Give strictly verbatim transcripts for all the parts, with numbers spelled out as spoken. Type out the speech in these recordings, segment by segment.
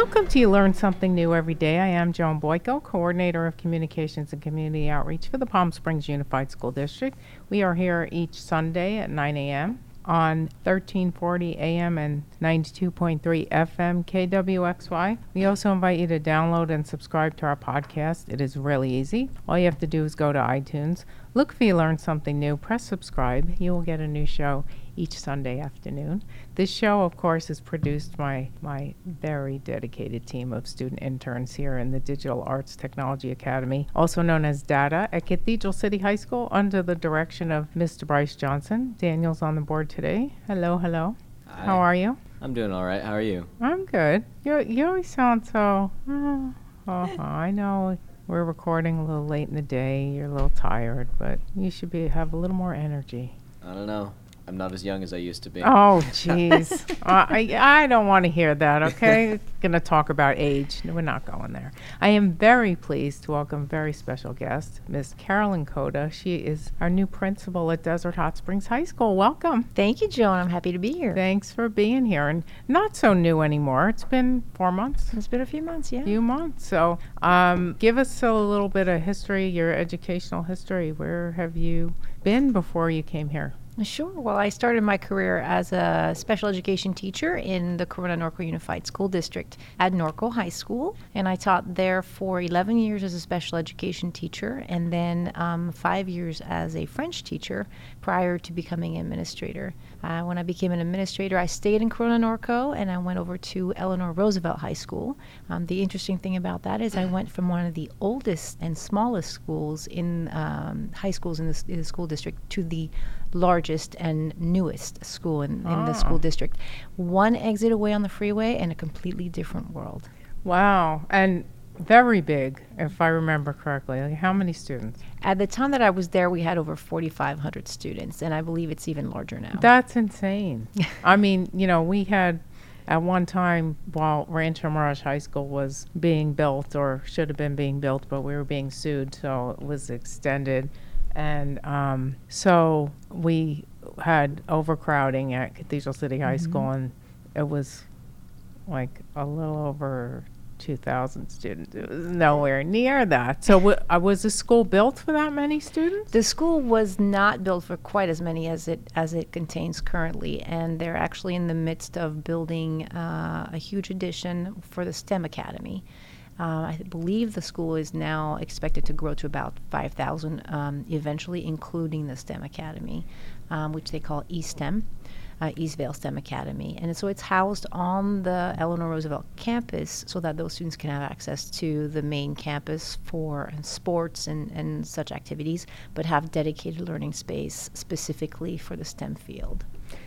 Welcome to You Learn Something New Every Day. I am Joan Boyko, Coordinator of Communications and Community Outreach for the Palm Springs Unified School District. We are here each Sunday at nine a.m. on thirteen forty A M and ninety-two point three F M K W X Y. We also invite you to download and subscribe to our podcast. It is really easy. All you have to do is go to iTunes, look for You Learn Something New, press subscribe. You will get a new show each Sunday afternoon. This show, of course, is produced by my very dedicated team of student interns here in the Digital Arts Technology Academy, also known as DATA, at Cathedral City High School under the direction of Mister Bryce Johnson. Daniel's on the board today. Hello, hello. Hi. How are you? I'm doing all right. How are you? I'm good. You you always sound so, oh, oh, I know we're recording a little late in the day. You're a little tired, but you should be have a little more energy. I don't know. I'm not as young as I used to be. Oh, jeez. uh, I, I don't want to hear that, okay? Going to talk about age. No, we're not going there. I am very pleased to welcome a very special guest, Miss Carolyn Cota. She is our new principal at Desert Hot Springs High School. Welcome. Thank you, Joan. I'm happy to be here. Thanks for being here. And not so new anymore. It's been four months. It's been a few months, yeah. few months. So um, give us a little bit of history, your educational history. Where have you been before you came here? Sure. Well, I started my career as a special education teacher in the Corona Norco Unified School District at Norco High School, and I taught there for eleven years as a special education teacher, and then um, five years as a French teacher prior to becoming an administrator. Uh, when I became an administrator, I stayed in Corona Norco, and I went over to Eleanor Roosevelt High School. Um, the interesting thing about that is I went from one of the oldest and smallest schools in um, high schools in the, in the school district to the largest and newest school in, in Ah. the school district. One exit away on the freeway and a completely different world. Wow. And very big, if I remember correctly. Like, how many students? At the time that I was there, we had over forty-five hundred students, and I believe it's even larger now. That's insane. I mean, you know, we had at one time while Rancho Mirage High School was being built, or should have been being built, but we were being sued, so it was extended. And um, so we had overcrowding at Cathedral City High Mhm. School, and it was like a little over two thousand students. It was nowhere near that. So w- uh, was the school built for that many students? The school was not built for quite as many as it as it contains currently, and they're actually in the midst of building uh, a huge addition for the STEM Academy. Uh, I believe the school is now expected to grow to about five thousand um, eventually, including the STEM Academy, um, which they call eSTEM, uh, Eastvale STEM Academy. And so it's housed on the Eleanor Roosevelt campus so that those students can have access to the main campus for sports and, and such activities, but have dedicated learning space specifically for the STEM field.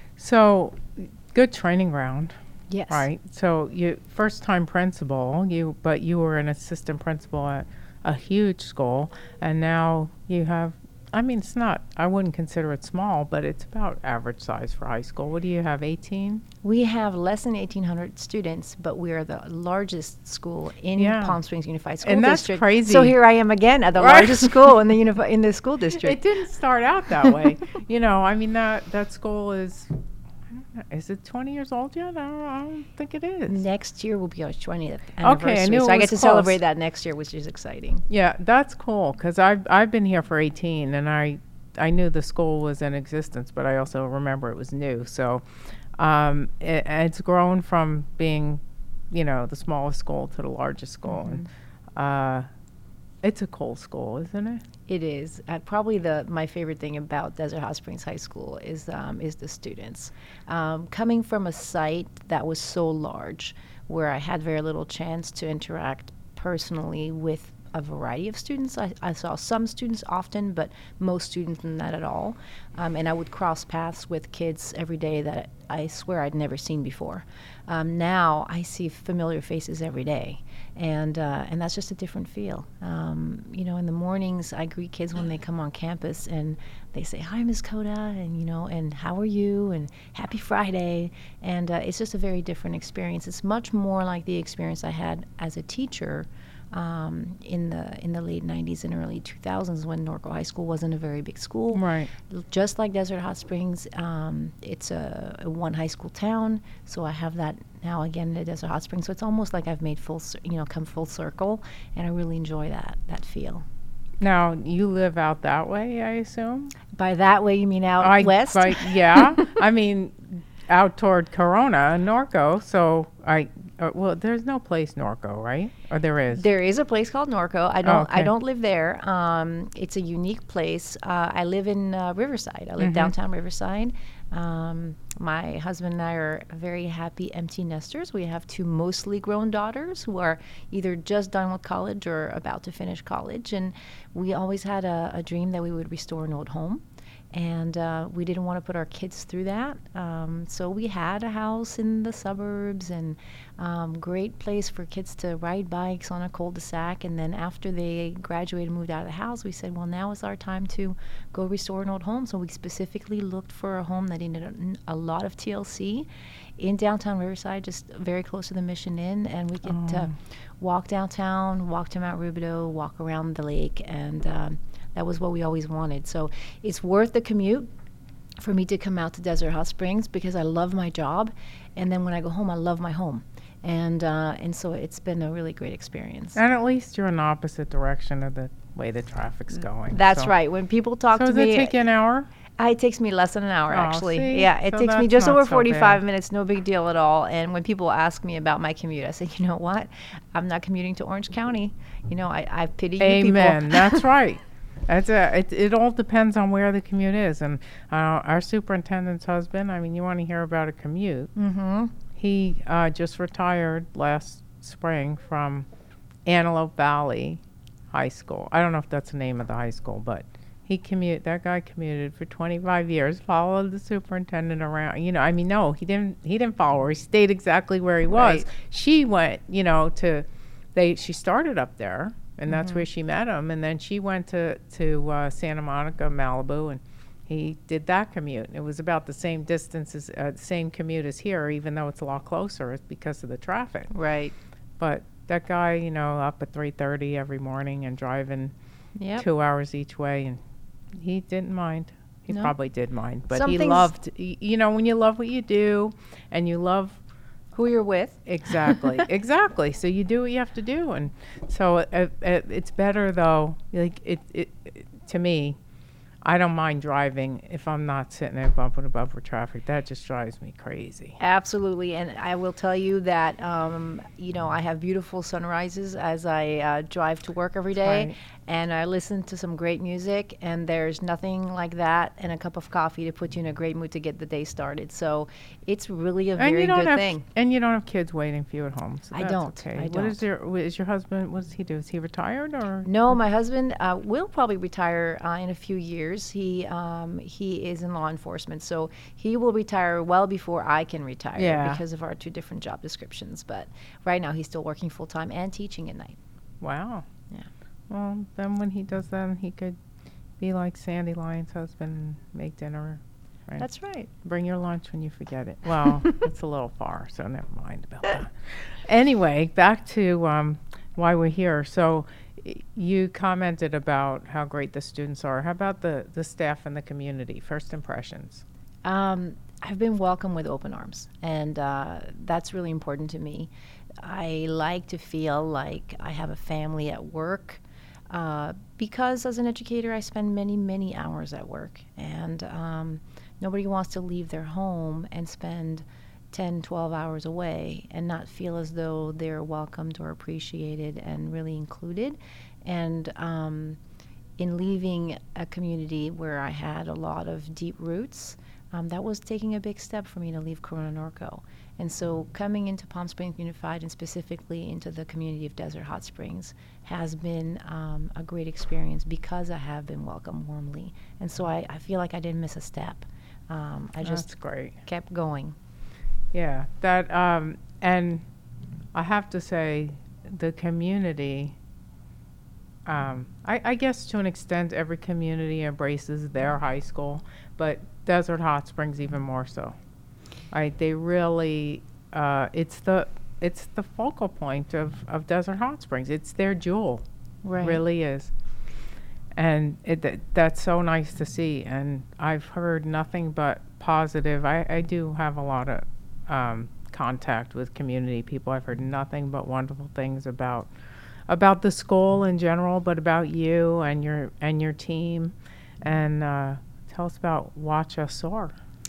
So good training ground. Yes. Right. So you first time principal, you but you were an assistant principal at a huge school, and now you have, I mean, it's not, I wouldn't consider it small, but it's about average size for high school. What do you have, eighteen? We have less than eighteen hundred students, but we are the largest school in Yeah. Palm Springs Unified School And that's District. crazy. So here I am again at the Right. largest school in the unifi- in the school It district. didn't start out that way. You know, I mean, that, that school is, I don't know, is it twenty years old yet? I don't, I don't think it is. Next year will be our twentieth anniversary. Okay, I knew so it I was get to close. celebrate that next year, which is exciting. Yeah, that's cool, because I've, I've been here for eighteen, and I, I knew the school was in existence, but I also remember it was new. So um, it, it's grown from being, you know, the smallest school to the largest school. And uh, it's a cool school, isn't it? It is. Uh, probably the my favorite thing about Desert Hot Springs High School is um, is the students. Um, coming from a site that was so large, where I had very little chance to interact personally with a variety of students. I, I saw some students often, but most students not at all. Um, and I would cross paths with kids every day that I swear I'd never seen before. Um, now I see familiar faces every day, and uh, and that's just a different feel. Um, you know, in the mornings I greet kids when they come on campus, and they say, "Hi, Miz Cota," and you know, and "How are you?" and "Happy Friday," and uh, it's just a very different experience. It's much more like the experience I had as a teacher um, in the in the late nineties and early two thousands when Norco High School wasn't a very big school. Right. L- Just like Desert Hot Springs, um, it's a, a one high school town, so I have that now again at Desert Hot Springs. So it's almost like I've made full, cir- you know, come full circle, and I really enjoy that that feel. Now, you live out that way, I assume? By that way, you mean out I, west? by- yeah. I mean, out toward Corona and Norco. So I, uh, well, there's no place Norco, right? Or there is? There is a place called Norco. I don't. I okay. don't live there. Um, it's a unique place. Uh, I live in uh, Riverside. I live Mhm. downtown Riverside. Um, my husband and I are very happy empty nesters. We have two mostly grown daughters who are either just done with college or about to finish college. And we always had a, a dream that we would restore an old home. And uh, we didn't want to put our kids through that. Um, so we had a house in the suburbs and um, great place for kids to ride bikes on a cul-de-sac. And then after they graduated and moved out of the house, we said, well, now is our time to go restore an old home. So we specifically looked for a home that needed a, a lot of T L C in downtown Riverside, just very close to the Mission Inn. And we get to walk downtown, walk to Mount Rubidoux, walk around the lake, and um, that was what we always wanted. So it's worth the commute for me to come out to Desert Hot Springs because I love my job, and then when I go home, I love my home, and uh, and so it's been a really great experience. And at least you're in the opposite direction of the way the traffic's going. That's so. right. When people talk So to does it me, take you an hour? Uh, it takes me less than an hour, Oh, actually. see? Yeah, it So takes me that's just not over so forty-five bad. minutes, no big deal at all. And when people ask me about my commute, I say, you know what? I'm not commuting to Orange County. You know, I, I pity you people. Amen. That's right. That's a, it, it all depends on where the commute is. And uh, our superintendent's husband, I mean, you want to hear about a commute. Mm-hmm. He uh, just retired last spring from Antelope Valley High School. I don't know if that's the name of the high school, but he commute. That guy commuted for twenty-five years, followed the superintendent around. You know, I mean, no, he didn't. He didn't follow her. He stayed exactly where he was. Right. She went, you know, to. They. She started up there, and that's Mm-hmm. where she met him. And then she went to to uh, Santa Monica, Malibu, and he did that commute. It was about the same distance as uh, same commute as here, even though it's a lot closer. It's because of the traffic. Right. But that guy, you know, up at three thirty every morning and driving Yep. two hours each way, and he didn't mind. He No. probably did mind, but Some he things- loved. y- You know, when you love what you do, and you love Who you're with. exactly, exactly. So you do what you have to do, and so uh, uh, it's better though. Like it, it, it, to me, I don't mind driving if I'm not sitting there bumper to bumper traffic. That just drives me crazy. Absolutely, and I will tell you that um, you know I have beautiful sunrises as I uh, drive to work every day, Right. and I listen to some great music. And there's nothing like that and a cup of coffee to put you in a great mood to get the day started. So it's really a And very you don't good have, thing. and you don't have kids waiting for you at home. So I that's don't. Okay. I What is don't. your? What is your husband? What does he do? Is he retired or? No, my husband uh, will probably retire uh, in a few years. He um, he is in law enforcement, so he will retire well before I can retire Yeah. because of our two different job descriptions. But right now, he's still working full time and teaching at night. Wow. Yeah. Well, then when he does that, he could be like Sandy Lyon's husband and make dinner. Right? That's right. Bring your lunch when you forget it. Well, it's a little far, so never mind about that. Anyway, back to um, why we're here. So y- you commented about how great the students are. How about the, the staff and the community? First impressions. Um, I've been welcomed with open arms, and uh, that's really important to me. I like to feel like I have a family at work uh, because as an educator, I spend many, many hours at work, and um, nobody wants to leave their home and spend ten, twelve hours away and not feel as though they're welcomed or appreciated and really included. And um, in leaving a community where I had a lot of deep roots, um, that was taking a big step for me to leave Corona Norco. And so coming into Palm Springs Unified and specifically into the community of Desert Hot Springs has been um, a great experience because I have been welcomed warmly. And so I, I feel like I didn't miss a step. Um, I just That's great. kept going. Yeah, that um, and I have to say, the community. Um, I, I guess to an extent, every community embraces their high school, but Desert Hot Springs even more so. Right? They really. Uh, it's the it's the focal point of, of Desert Hot Springs. It's their jewel. Right. Really is. And it that, that's so nice to see. And I've heard nothing but positive. I, I do have a lot of um, contact with community people. I've heard nothing but wonderful things about about the school in general, but about you and your and your team. And uh, tell us about Watch Us Soar.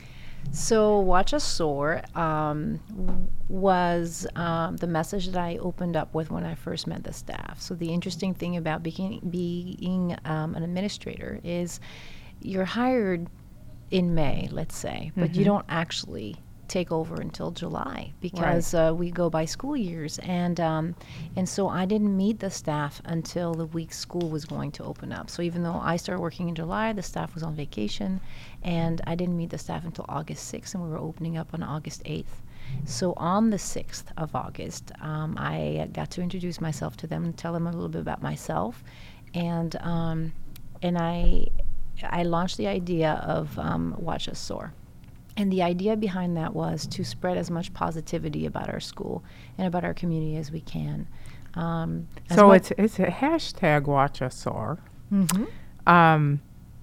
So Watch Us Soar um, w- was um, the message that I opened up with when I first met the staff. So the interesting thing about being, being um, an administrator is you're hired in May, let's say, but Mm-hmm. you don't actually take over until July because uh, we go by school years, and um, and so I didn't meet the staff until the week school was going to open up. So even though I started working in July, the staff was on vacation, and I didn't meet the staff until August sixth, and we were opening up on August eighth. So on the sixth of August, um, I got to introduce myself to them and tell them a little bit about myself, and um, and I I launched the idea of um, Watch Us Soar. And the idea behind that was to spread as much positivity about our school and about our community as we can. Um, as So mu- it's it's a hashtag Watch Us Soar. Mhm. Um,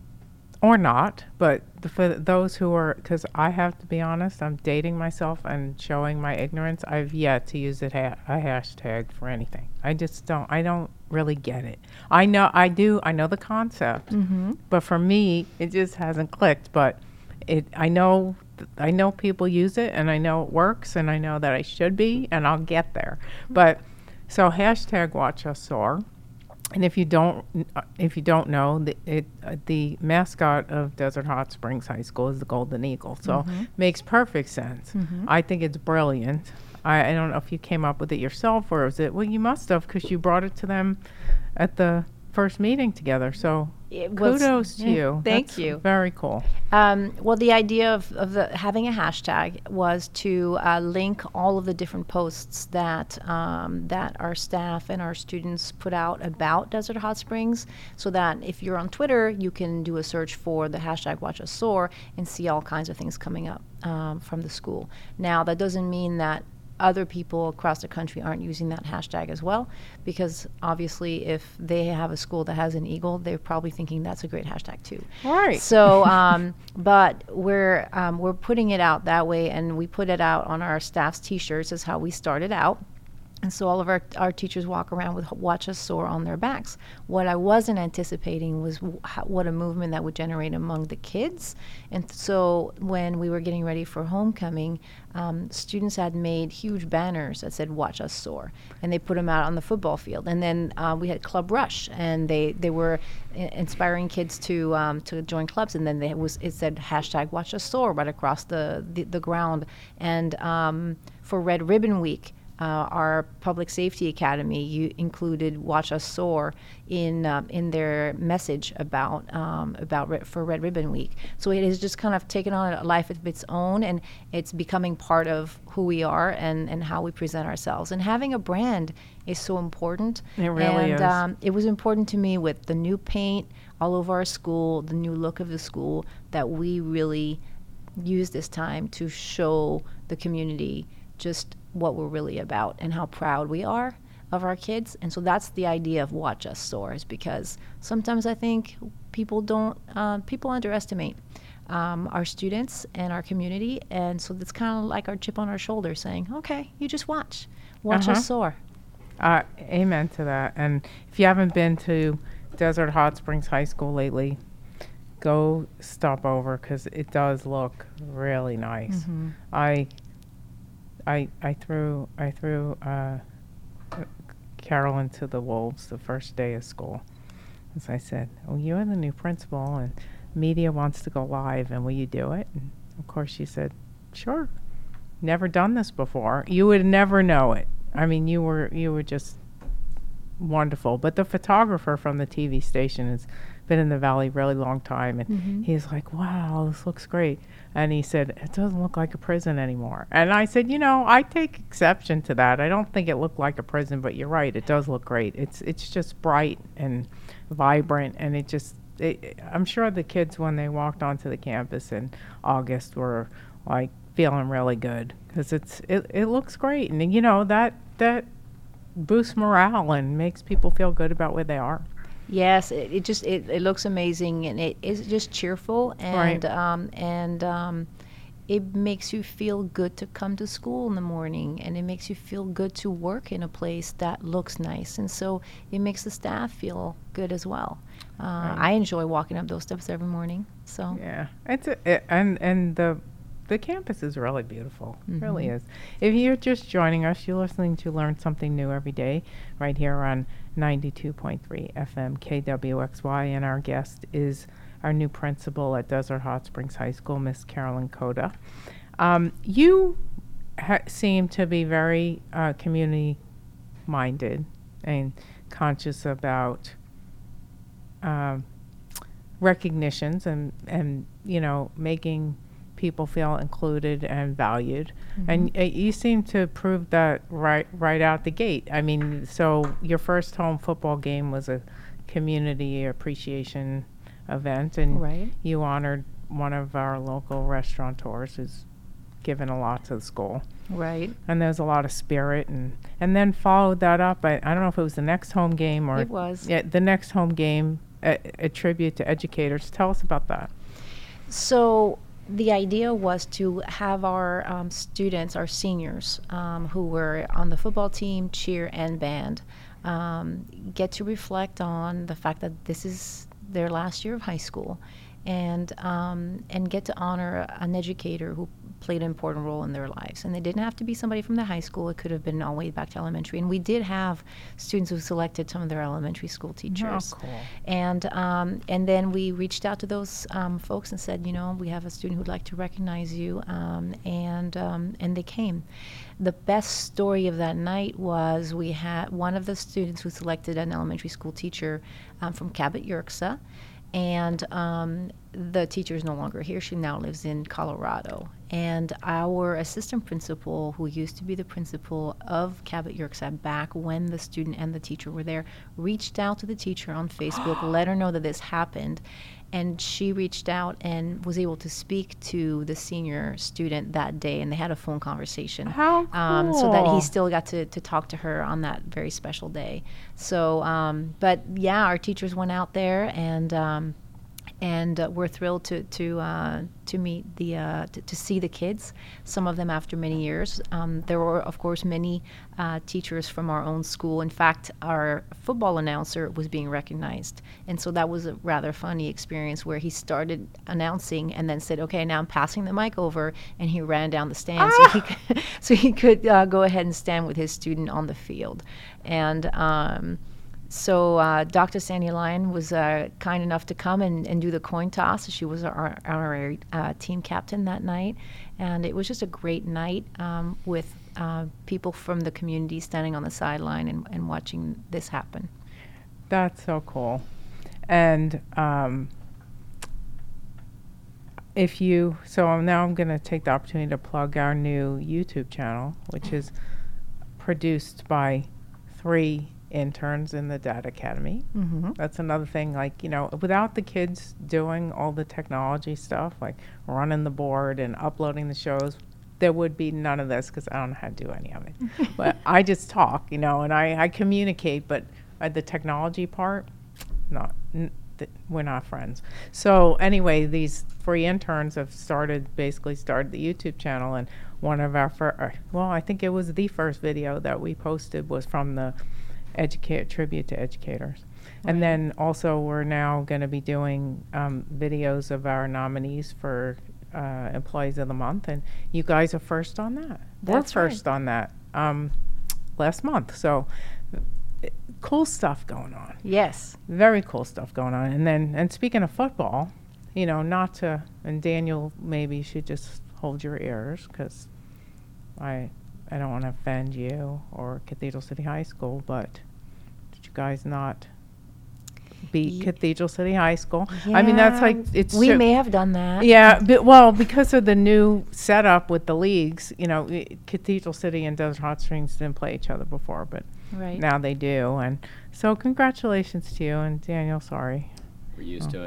or not, but the, for those who are, because I have to be honest, I'm dating myself and showing my ignorance. I've yet to use it ha- a hashtag for anything. I just don't. I don't really get it. I know I do. I know the concept, Mhm. but for me, it just hasn't clicked. But it. I know. th- I know people use it, and I know it works, and I know that I should be, and I'll get there. But so hashtag Watch Us Soar. And if you don't, uh, if you don't know, the, it uh, the mascot of Desert Hot Springs High School is the Golden Eagle. So makes perfect sense. I think it's brilliant. I, I don't know if you came up with it yourself or was it? Well, you must have because you brought it to them at the first meeting together. So It was- kudos to yeah, you. thank That's you. Very cool. Um, well, the idea of, of the, having a hashtag was to uh, link all of the different posts that um, that our staff and our students put out about Desert Hot Springs, so that if you're on Twitter, you can do a search for the hashtag Watch Us Soar and see all kinds of things coming up um, from the school. Now, that doesn't mean that other people across the country aren't using that hashtag as well, because obviously if they have a school that has an eagle, they're probably thinking that's a great hashtag too. Right. So, um, but we're um, we're putting it out that way, and we put it out on our staff's T-shirts. Is how we started out. And so all of our, our teachers walk around with Watch Us Soar on their backs. What I wasn't anticipating was w- how, what a movement that would generate among the kids. And so when we were getting ready for homecoming, um, students had made huge banners that said Watch Us Soar. And they put them out on the football field. And then uh, we had Club Rush, and they, they were I- inspiring kids to um, to join clubs. And then they was it said hashtag Watch Us Soar right across the, the, the ground. And um, for Red Ribbon Week, Uh, our public safety academy you included Watch Us Soar in um, in their message about um, about Red, for Red Ribbon Week. So it has just kind of taken on a life of its own, and it's becoming part of who we are and, and how we present ourselves. And having a brand is so important. It really and, is. Um, it was important to me with the new paint all over our school, the new look of the school, that we really use this time to show the community just what we're really about and how proud we are of our kids. And so that's the idea of Watch Us Soar, is because sometimes I think people don't, uh, people underestimate um, our students and our community. And so it's kind of like our chip on our shoulder saying, okay, you just watch. Watch Uh-huh. us soar. Uh, amen to that. And if you haven't been to Desert Hot Springs High School lately, go stop over because it does look really nice. I, I, I threw I threw uh, Carolyn to the wolves the first day of school, as I said, "Oh, you're the new principal, and media wants to go live, and will you do it?" And of course, she said, "Sure." Never done this before. You would never know it. I mean, you were you were just wonderful. But the photographer from the T V station has been in the Valley a really long time, and Mhm. he's like, "Wow, this looks great." And he said, "It doesn't look like a prison anymore." And I said, "You know, I take exception to that. I don't think it looked like a prison, but you're right. It does look great. It's it's just bright and vibrant, and it just. It, I'm sure the kids when they walked onto the campus in August were like feeling really good because it's it, it looks great, and you know that that boosts morale and makes people feel good about where they are. Yes, it, it just it, it looks amazing, and it is just cheerful, and Right. um, and um, it makes you feel good to come to school in the morning, and it makes you feel good to work in a place that looks nice, and so it makes the staff feel good as well. Uh, Right. I enjoy walking up those steps every morning. So Yeah, it's a, it, and and the the campus is really beautiful. It really Mhm. is. If you're just joining us, you're listening to Learn Something New every day, right here on ninety-two point three F M K W X Y, and our guest is our new principal at Desert Hot Springs High School, Miss Carolyn Coda. Um, you ha- seem to be very uh, community-minded and conscious about um, recognitions and and you know making people feel included and valued, and uh, you seem to prove that right right out the gate. I mean, so your first home football game was a community appreciation event, and Right. you honored one of our local restaurateurs who's given a lot to the school. Right. And there's a lot of spirit, and and then followed that up. I, I don't know if it was the next home game or It was. yeah, the next home game, a, a tribute to educators. Tell us about that. So the idea was to have our um, students, our seniors, um, who were on the football team, cheer, and band, um, get to reflect on the fact that this is their last year of high school, and um, and get to honor an educator who played an important role in their lives. And they didn't have to be somebody from the high school. It could have been all the way back to elementary. And we did have students who selected some of their elementary school teachers. Oh, cool. And um, and then we reached out to those um, folks and said, you know, we have a student who'd like to recognize you, um, and um, and they came. The best story of that night was we had one of the students who selected an elementary school teacher um, from Cabot Yerxa, and um, the teacher is no longer here. She now lives in Colorado. And our assistant principal, who used to be the principal of Cabot Yerxa back when the student and the teacher were there, reached out to the teacher on Facebook, let her know that this happened. And she reached out and was able to speak to the senior student that day, and they had a phone conversation. How Um, so that cool. he still got to, to talk to her on that very special day. So, um, but yeah, our teachers went out there, and um, and uh, we're thrilled to to uh, to meet the uh, to, to see the kids. Some of them after many years. Um, there were, of course, many uh, teachers from our own school. In fact, our football announcer was being recognized, and so that was a rather funny experience where he started announcing and then said, "Okay, now I'm passing the mic over," and he ran down the stand so he could, so he could uh, go ahead and stand with his student on the field, and. Um, So uh, Doctor Sandy Lyon was uh, kind enough to come and, and do the coin toss. She was our honorary uh, team captain that night. And it was just a great night um, with uh, people from the community standing on the sideline and, and watching this happen. That's so cool. And um, if you, so now I'm going to take the opportunity to plug our new YouTube channel, which is produced by three interns in the Data Academy. Mm-hmm. That's another thing, like, you know, without the kids doing all the technology stuff, like running the board and uploading the shows, there would be none of this because I don't know how to do any of it. But I just talk, you know, and I, I communicate, but uh, the technology part, not, n- th- we're not friends. So anyway, these three interns have started, basically started the YouTube channel, and one of our, fir- uh, well, I think it was the first video that we posted was from the educate tribute to educators. And Right. then also we're now going to be doing um, videos of our nominees for uh, employees of the month, and you guys are first on that. That's we're right. first on that um, last month. So uh, cool stuff going on. Yes. Very cool stuff going on. And then, and speaking of football, you know, not to, and Daniel, maybe you should just hold your ears, because I I don't want to offend you or Cathedral City High School, but did you guys not beat Ye- Cathedral City High School? I mean, that's Yeah, like, it's we ju- may have done that. yeah, but, well, because of the new setup with the leagues, you know, i- Cathedral City and Desert Hot Springs didn't play each other before, but Right. now they do. And so congratulations to you, and Daniel, sorry. We're used Oh. to it.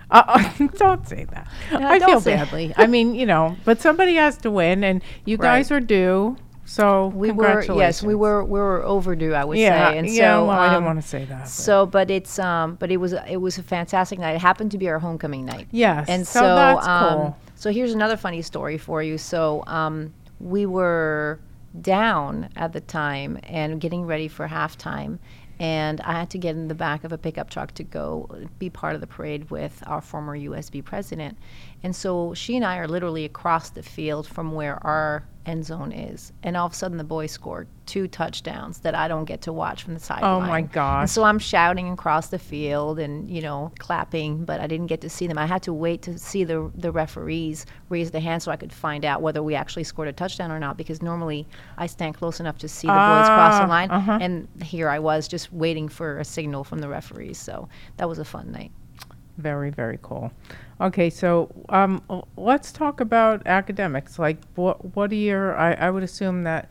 Uh, don't say that. No, I don't feel say- badly. I mean, you know, but somebody has to win, and you guys Right. are due. So We were congratulations. yes, we were we were overdue, I would Yeah, say. And yeah. so Well, I didn't um, want to say that. but- So, but it's um, but it was it was a fantastic night. It happened to be our homecoming night. yes. And so, so, that's um, cool. so here's another funny story for you. So, um, we were down at the time and getting ready for halftime, and I had to get in the back of a pickup truck to go be part of the parade with our former U S B president. And so she and I are literally across the field from where our end zone is. And all of a sudden, the boys scored two touchdowns that I don't get to watch from the sideline. Oh my gosh. And so I'm shouting across the field and, you know, clapping, but I didn't get to see them. I had to wait to see the the referees raise their hand so I could find out whether we actually scored a touchdown or not, because normally I stand close enough to see the boys cross the Ah, line. uh-huh. And here I was just waiting for a signal from the referees. So that was a fun night. Very, very cool. Okay, so um, l- let's talk about academics. Like, what what are your? I, I would assume that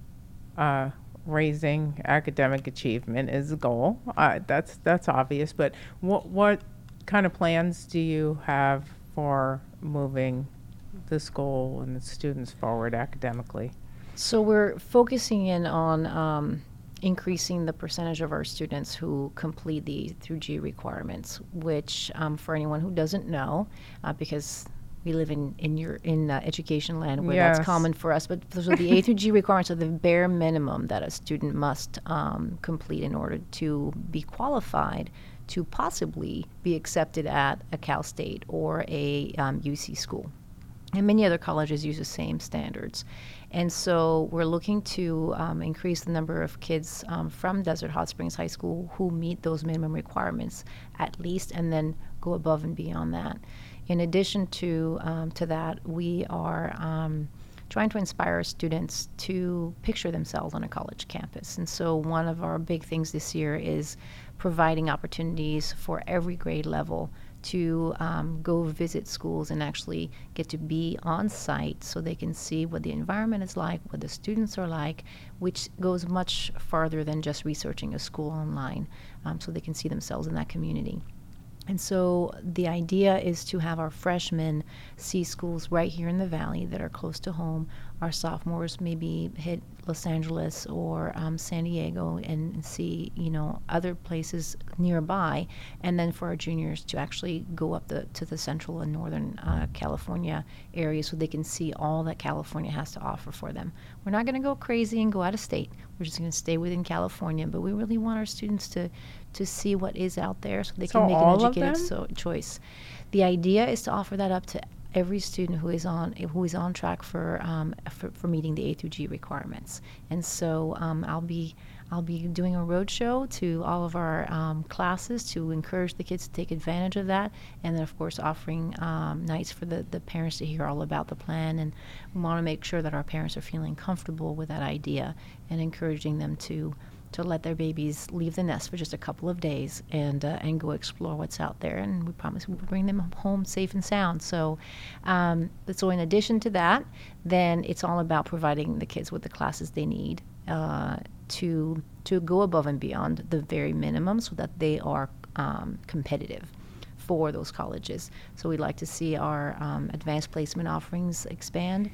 uh, raising academic achievement is the goal. Uh, that's that's obvious. But what what kind of plans do you have for moving the school and the students forward academically? So we're focusing in on um, increasing the percentage of our students who complete the through G requirements, which um, for anyone who doesn't know, uh, because we live in in your in uh, education land where Yes. that's common for us, but so the A through G requirements are the bare minimum that a student must um, complete in order to be qualified to possibly be accepted at a Cal State or a um, U C school. And many other colleges use the same standards. And so we're looking to um, increase the number of kids um, from Desert Hot Springs High School who meet those minimum requirements at least, and then go above and beyond that. In addition to, um, to that, we are um, trying to inspire our students to picture themselves on a college campus. And so one of our big things this year is providing opportunities for every grade level to um, go visit schools and actually get to be on site so they can see what the environment is like, what the students are like, which goes much farther than just researching a school online, um, so they can see themselves in that community. And so the idea is to have our freshmen see schools right here in the Valley that are close to home. Our sophomores maybe hit Los Angeles or um, San Diego and, and see, you know, other places nearby. And then for our juniors to actually go up the, to the central and northern uh, California area so they can see all that California has to offer for them. We're not going to go crazy and go out of state. We're just going to stay within California. But we really want our students to to see what is out there so they So can make all an of educated them? so, choice. The idea is to offer that up to every student who is on who is on track for um, for, for meeting the A through G requirements. And so um, I'll be I'll be doing a roadshow to all of our um, classes to encourage the kids to take advantage of that, and then of course offering um, nights for the, the parents to hear all about the plan. And we want to make sure that our parents are feeling comfortable with that idea and encouraging them to to let their babies leave the nest for just a couple of days and uh, and go explore what's out there. And we promise we'll bring them home safe and sound. So, um, but so in addition to that, then it's all about providing the kids with the classes they need uh, to to go above and beyond the very minimum so that they are um, competitive for those colleges. So we'd like to see our um, advanced placement offerings expand.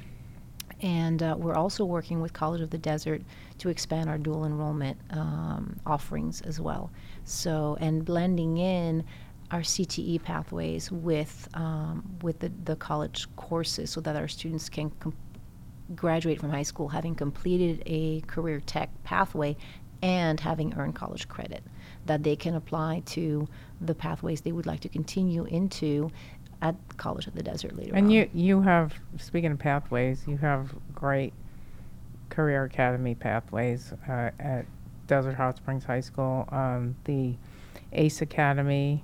And uh, we're also working with College of the Desert to expand our dual enrollment um, offerings as well. So, and blending in our C T E pathways with um, with the, the college courses so that our students can com- graduate from high school having completed a career tech pathway and having earned college credit that they can apply to the pathways they would like to continue into at College of the Desert later And on. you you have, speaking of pathways, you have great career academy pathways uh, at Desert Hot Springs High School. Um, the ACE Academy.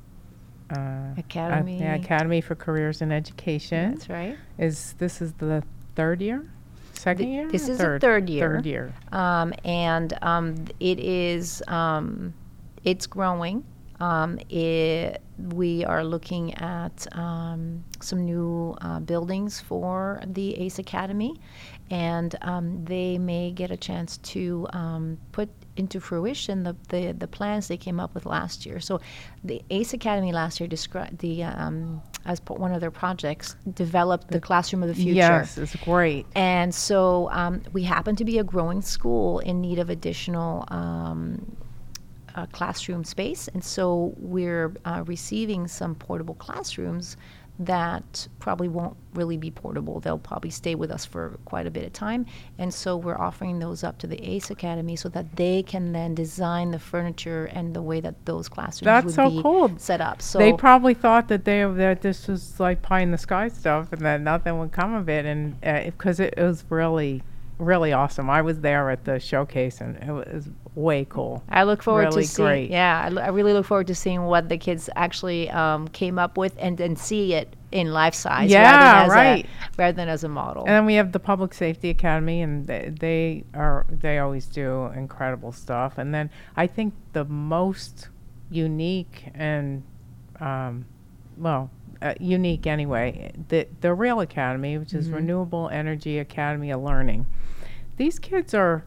Uh, Academy. Uh, yeah, Academy for Careers in Education. That's right. Is this is the third year? Second Th- year? this or is the third? third year. Third year. Um, and um, th- it is um, it's growing. Um, it, we are looking at um, some new uh, buildings for the ACE Academy, and um, they may get a chance to um, put into fruition the, the, the plans they came up with last year. So the ACE Academy last year described the um, as po- one of their projects developed the classroom of the future. Yes, it's great. And so um, we happen to be a growing school in need of additional um, uh, classroom space, and so we're uh, receiving some portable classrooms that probably won't really be portable. They'll probably stay with us for quite a bit of time. And so we're offering those up to the ACE Academy so that they can then design the furniture and the way that those classrooms That's would so be cool. set up. So They probably thought that they that this was like pie in the sky stuff, and that nothing would come of it, and because uh, it, it was really, really awesome. I was there at the showcase, and it was way cool. I look forward really to seeing. great. Yeah, I, l- I really look forward to seeing what the kids actually um, came up with, and then see it in life size, Yeah, rather than as right. a, rather than as a model. And then we have the Public Safety Academy, and they, they are they always do incredible stuff. And then I think the most unique and um, well, uh, unique anyway, the the Real Academy, which is Mhm. Renewable Energy Academy of Learning. These kids are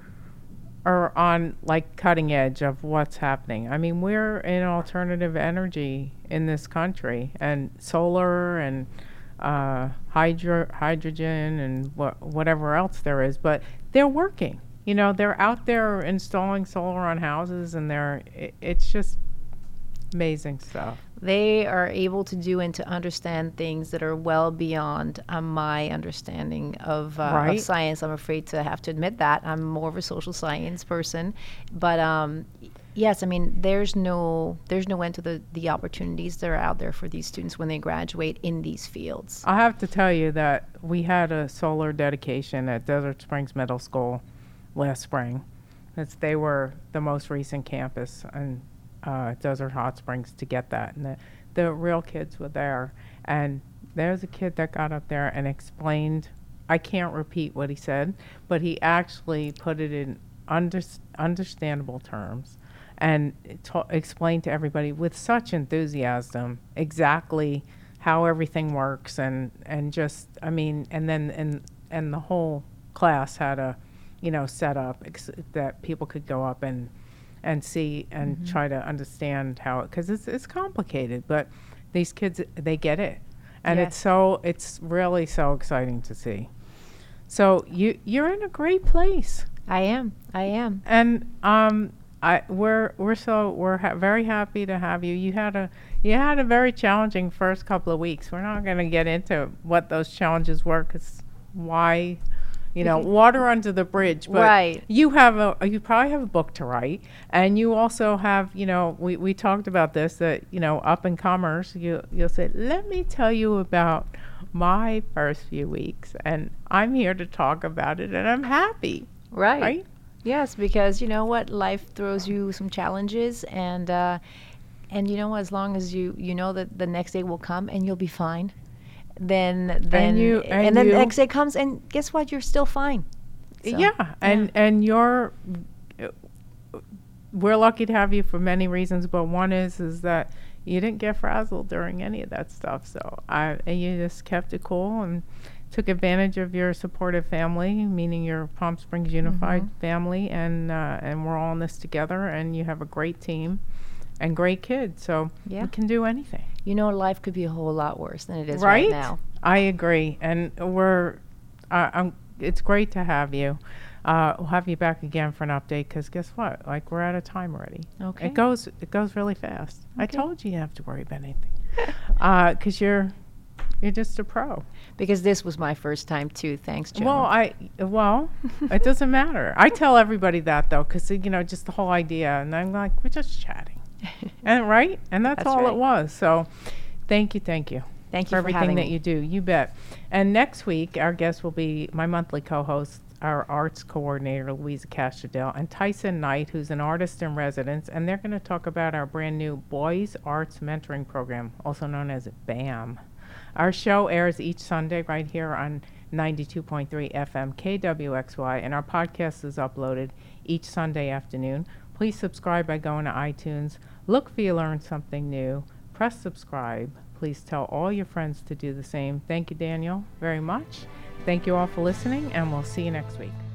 are on like cutting edge of what's happening. I mean, we're in alternative energy in this country, and solar and uh, hydro hydrogen and wha- whatever else there is, but they're working. You know, they're out there installing solar on houses, and they're it, it's just amazing stuff. They are able to do and to understand things that are well beyond uh, my understanding of, uh, Right. of science. I'm afraid to have to admit that. I'm more of a social science person. But um, y- yes, I mean, there's no there's no end to the, the opportunities that are out there for these students when they graduate in these fields. I have to tell you that we had a solar dedication at Desert Springs Middle School last spring. It's, they were the most recent campus in uh, Desert Hot Springs to get that. And the, the real kids were there. And there's a kid that got up there and explained, I can't repeat what he said, but he actually put it in under, understandable terms and ta- explained to everybody with such enthusiasm exactly how everything works, and, and just, I mean, and then, and, and the whole class had a, you know, set up ex- that people could go up and, and see and Mhm. try to understand how it, because it's, it's complicated, but these kids, they get it. And it's Yes. so, it's really so exciting to see. So you, you're in a great place. I am. I am. And um, I we're we're so we're ha- very happy to have you. You had a you had a very challenging first couple of weeks. We're not going to get into what those challenges were, because why, you know, water under the bridge. But Right. you have a you probably have a book to write, and you also have, you know, we we talked about this, that, you know, up and comers. You you'll say, let me tell you about my first few weeks, and I'm here to talk about it, and I'm happy. Right. Right? Yes, because you know what, life throws you some challenges, and uh, and you know, as long as you you know that the next day will come and you'll be fine, then then you- and then you- the next day comes, and guess what, you're still fine. So, Yeah, and and you're, we're lucky to have you for many reasons, but one is is that you didn't get frazzled during any of that stuff. So I, and you just kept it cool and took advantage of your supportive family, meaning your Palm Springs Unified Mhm. family, and uh, and we're all in this together. And you have a great team, and great kids. So Yeah. we can do anything. You know, life could be a whole lot worse than it is Right? right now. I agree, and we're. Uh, I'm, it's great to have you. Uh, we'll have you back again for an update, because guess what? Like, we're out of time already. Okay. It goes. It goes really fast. I Okay. told you you have to worry about anything, because you're you're just a pro. Because this was my first time too. Thanks, Joan. Well, I well, it doesn't matter. I tell everybody that though, because you know, just the whole idea, and I'm like, we're just chatting, and right, and that's, That's all right. it was. So, thank you, thank you. Thank you for for everything having that me. you do. You bet. And next week, our guest will be my monthly co-host, our arts coordinator, Louisa Castrodale, and Tyson Knight, who's an artist in residence, and they're going to talk about our brand new Boys Arts Mentoring Program, also known as BAM. Our show airs each Sunday right here on ninety-two point three F M K W X Y, and our podcast is uploaded each Sunday afternoon. Please subscribe by going to iTunes. Look for you learn something new. Press subscribe. Please tell all your friends to do the same. Thank you, Daniel, very much. Thank you all for listening, and we'll see you next week.